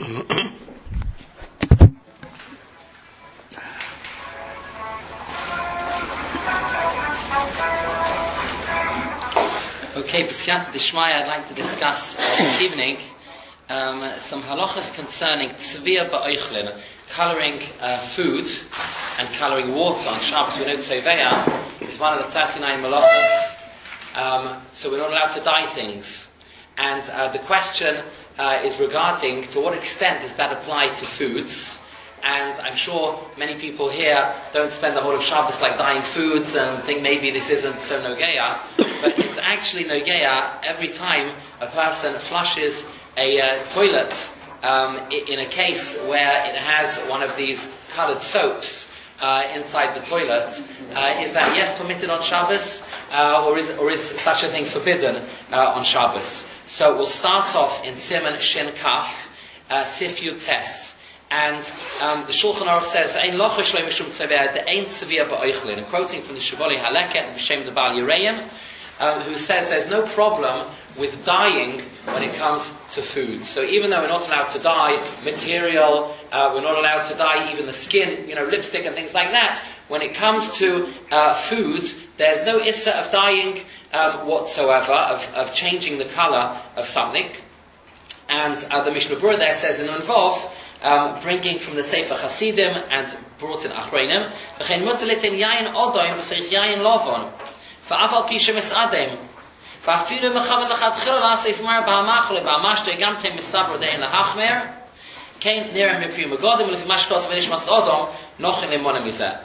Okay, B'siyata D'Shmaya, I'd like to discuss this evening some halachas concerning tzviyah ba'oichlin, colouring food and colouring water on Shabbos. We know tzveya is one of the 39 malachas, so we're not allowed to dye things. And the question is regarding to what extent does that apply to foods. And I'm sure many people here don't spend the whole of Shabbos like dyeing foods and think maybe this isn't so nogeya, but it's actually nogeya every time a person flushes a toilet in a case where it has one of these coloured soaps inside the toilet. Is that yes permitted on Shabbos, or is such a thing forbidden on Shabbos? So we'll start off in Siman Shin Kaf, Sif Yud Tes. And the Shulchan Aruch says, "Ein locha shloi mishum tzaveh the ein tzaviyah ba'oichlin." And quoting from the Shibbolei Haleket B'Shem the Baal Yereim, who says there's no problem with dyeing when it comes to food. So even though we're not allowed to dye material, we're not allowed to dye even the skin, lipstick and things like that. When it comes to foods, there's no issa of dyeing whatsoever, of changing the colour of something. And the Mishnah Berurah there says in Unvov, bringing from the Sefer Hasidim and brought in Achronim, v'chein mutar litin yayin odom v'seich yayin lovon, v'afal pi shemis'adem, v'afilu mechaven lechatchila la'aseh mar ba'amachol ba'amashto gamtem mistabro de'en lahachmer, kein nirem mipri megodim v'lefi mashkos v'nishmas odom nochin limnoya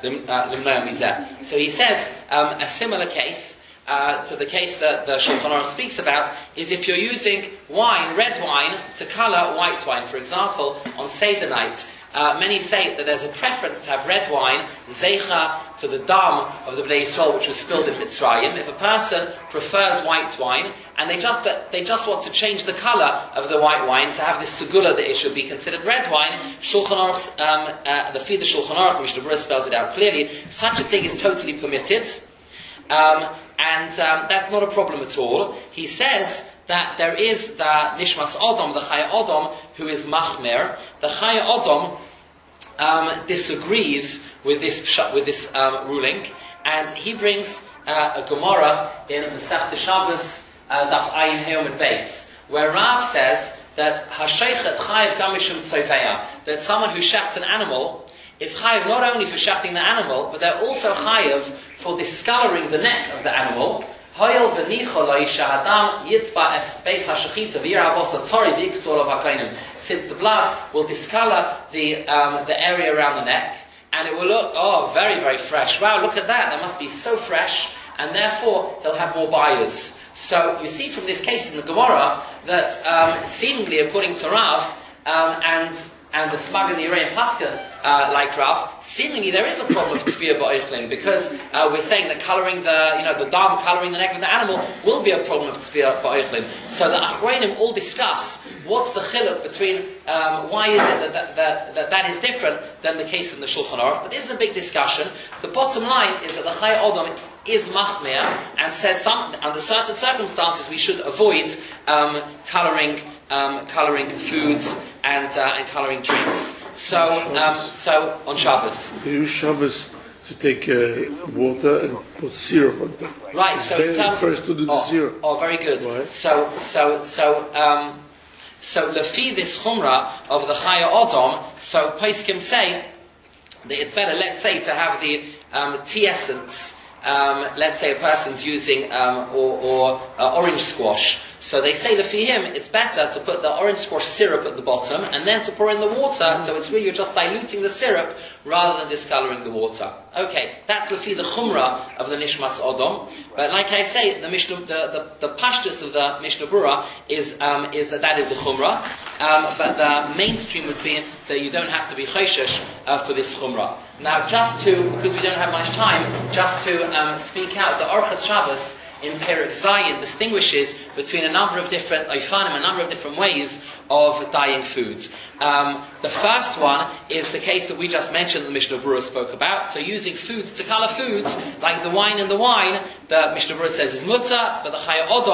mizeh. So he says a similar case to the case that the Shulchan Aruch speaks about is if you're using wine, red wine, to colour white wine. For example, on Seder night, many say that there's a preference to have red wine, zeicha to the dam of the Bnei Yisrael which was spilled in Mitzrayim. If a person prefers white wine and they just want to change the colour of the white wine to have this segula that it should be considered red wine, Shulchan Aruch, the Fida Shulchan Aruch, Mishnah Berurah spells it out clearly, such a thing is totally permitted. And that's not a problem at all. He says that there is the Nishmas Odom, the Chaya Odom, who is Machmer. The Chaya Odom disagrees with this ruling, and he brings a Gemara in the Masechta Shabbos, Daf Ayin Hayom and Beis, where Rav says that Hasheichet Chayiv Gamishum Tzovea, that someone who shechts an animal is chayiv not only for shechting the animal, but they're also chayiv for discoloring the neck of the animal. Hoyel v'nicho lo'isha adam yitzba es beis hashechita v'yir ha'bosa tori v'iktor of since the blood will discolor the area around the neck, and it will look, very, very fresh. Wow, look at that, that must be so fresh, and therefore he'll have more buyers. So you see from this case in the Gemara that seemingly according to Rav, and the Smag and the Yereim Paskin, like Rav, seemingly there is a problem with tzviyah ba'oichlin, because we're saying that colouring the dam, colouring the neck of the animal will be a problem with tzviyah ba'oichlin. So the Achronim all discuss what's the chiluk between why is it that is different than the case in the Shulchan Aruch. But this is a big discussion. The bottom line is that the Chaya Odom is machmir and says under certain circumstances we should avoid colouring foods and colouring drinks. So on Shabbos. You use Shabbos to take water and put syrup on top. Right. So it tells first to do the syrup. Oh, very good. Right. So lefi this chumrah of the Chaya Odom. So Poskim say that it's better, let's say, to have the tea essence. Let's say a person's using or orange squash. So they say lefi him, it's better to put the orange squash syrup at the bottom and then to pour in the water. So it's really you're just diluting the syrup rather than discoloring the water. Okay, that's lefi the chumrah of the Nishmas Odom. But like I say, the pashtus of the Mishnah Berurah is that is a chumrah. But the mainstream would be that you don't have to be choshesh for this chumrah. Now, because we don't have much time, just to speak out, the Orchos Shabbos in Perek Zayin distinguishes between a number of different oifanim, a number of different ways of dyeing foods. The first one is the case that we just mentioned, the Mishnah Berurah spoke about. So using foods to colour foods, like the wine in the wine, the Mishnah Berurah says is mutter, but the Chaya Odom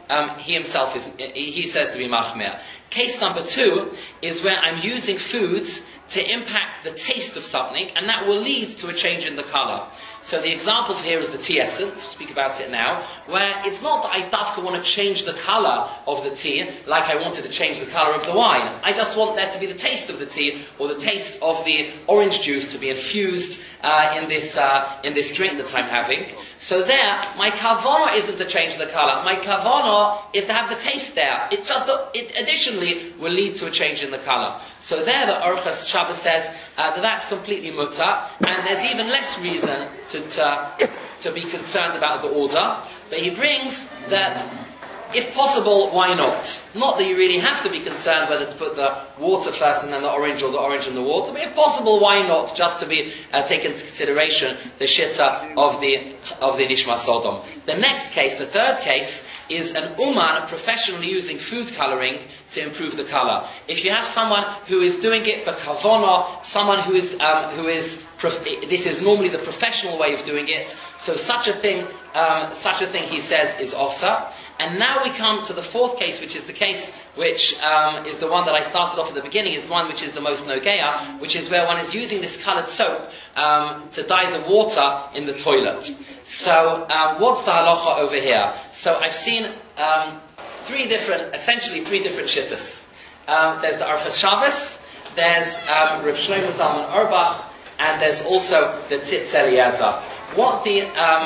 he himself he says to be machmir. Case number 2 is where I'm using foods to impact the taste of something, and that will lead to a change in the color. So the example here is the tea essence, we'll speak about it now, where it's not that I dafka want to change the colour of the tea like I wanted to change the colour of the wine. I just want there to be the taste of the tea, or the taste of the orange juice to be infused in this drink that I'm having. So there, my kavanah isn't to change the colour. My kavanah is to have the taste there. It's just that it additionally will lead to a change in the colour. So there the Orchos Shabbos says that's completely mutter, and there's even less reason to be concerned about the order. But he brings that, if possible, why not? Not that you really have to be concerned whether to put the water first and then the orange, or the orange and the water, but if possible, why not? Just to be taken into consideration the shitta of the Nishma Sodom. The next case, the third case, is an uman professionally using food colouring to improve the colour. If you have someone who is doing it by kavana, someone who is this is normally the professional way of doing it. So such a thing, he says, is osa. And now we come to the fourth case, which is the case which is the one that I started off at the beginning, is the one which is the most nogeya, which is where one is using this coloured soap to dye the water in the toilet. So what's the halacha over here? So I've seen essentially three different shittas. There's the Orchos Shabbos, there's Rav Shlomo Zalman Auerbach, and there's also the Tzitz Eliezer. What the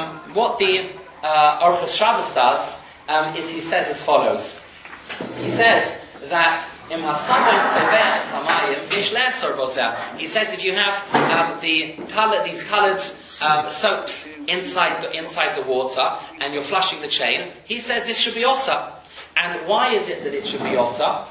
Orchos Shabbos does is he says as follows. He says that he says if you have these coloured soaps inside the water and you're flushing the chain, he says this should be osa. And why is it that it should be osa?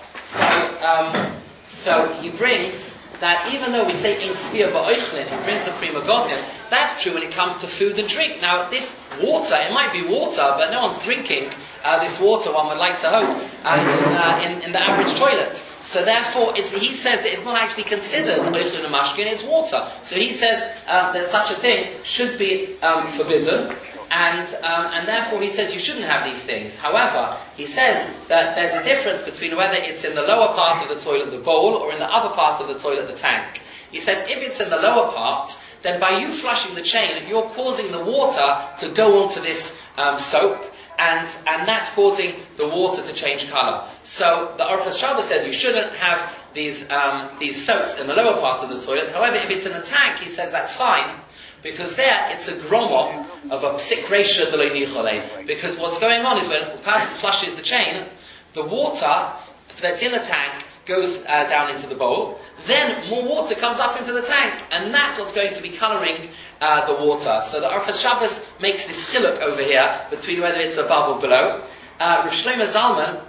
So he brings that even though we say in sphere ba'oichlin, he brings the Pri Megadim, that's true when it comes to food and drink. Now this water, it might be water, but no one's drinking this water, one would like to hope, in the average toilet. So therefore, he says that it's not actually considered oichlin and mashkin, it's water. So he says that such a thing should be forbidden, and therefore he says you shouldn't have these things. However, he says that there's a difference between whether it's in the lower part of the toilet, the bowl, or in the upper part of the toilet, the tank. He says if it's in the lower part, then by you flushing the chain, you're causing the water to go onto this soap, and that's causing the water to change colour. So the Orchos Shabbos says you shouldn't have these soaps in the lower part of the toilet. However, if it's in the tank, he says that's fine, because there it's a gromo of a psik reisha d'lo nichole. Because what's going on is when a person flushes the chain, the water that's in the tank goes down into the bowl, then more water comes up into the tank, and that's what's going to be colouring the water. So the Orchos Shabbos makes this chiluk over here between whether it's above or below. Rav Shlomo Zalman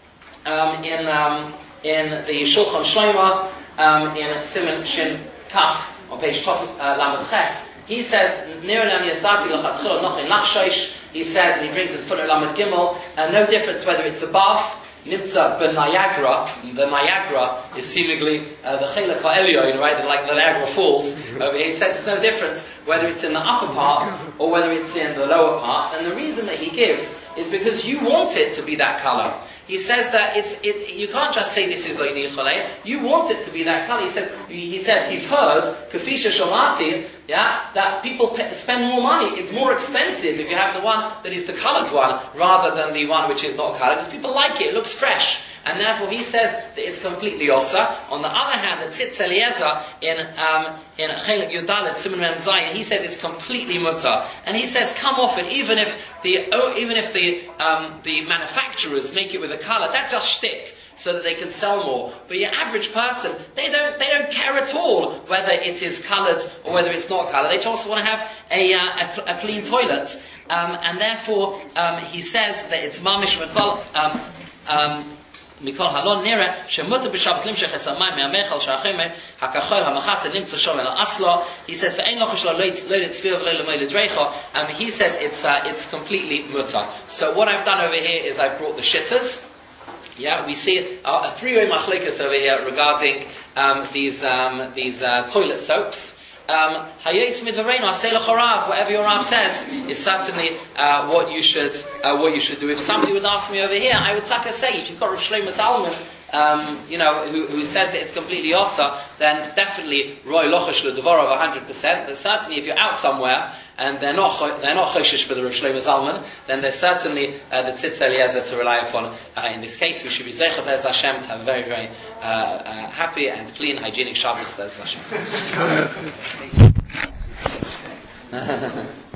in the Shulchan Shlomo in Siman Shin Kaf on page Lamed Ches, he says he says, and he brings in Fuller Lamed Gimel, no difference whether it's above Nimtza ben Niagara. The Niagara is seemingly the Chelek HaElyon, right? Like the Niagara Falls. Over here, he says there's no difference whether it's in the upper part or whether it's in the lower part. And the reason that he gives is because you want it to be that colour. He says that you can't just say this is lo nichole. You want it to be that colour. He says he's heard kafisha shalati, that people spend more money. It's more expensive if you have the one that is the coloured one rather than the one which is not coloured, because people like it. It looks fresh. And therefore he says that it's completely osa. On the other hand, the Tzitz Eliezer in Chelek Yudalet Siman Mem Zayin, he says it's completely mutter. And he says come off it, even if the manufacturers make it with a colour, that's just shtick, so that they can sell more. But your average person, they don't care at all whether it is coloured or whether it's not coloured. They just want to have a clean toilet. And therefore he says that it's mamish mikol Mikol halon nira shemuter b'Shabbos limshech esamayim me'amechal sha'achemer hakachol hamachatz nimtza shom el aslo. He says ve'ein lochish lo tzvir v'lo lemoy ledreicho. He says it's completely mutter. So what I've done over here is I've brought the shittas. Yeah, we see a three-way machlekas over here regarding these toilet soaps. Hayetz midoreinu aseh lechorav, whatever your Rav says is certainly what you should do. If somebody would ask me over here, I would say, if you've got Rav Shlomo Zalman, who says that it's completely osa, then definitely Roy Lochesh L'Devorov 100%. But certainly, if you're out somewhere and they're not choshish for the Rav Shlomo Zalman, then there's certainly the Tzitz Eliezer to rely upon. In this case, we should be zeicha Be'ez Hashem to have a very, very happy and clean, hygienic Shabbos Be'ez Hashem.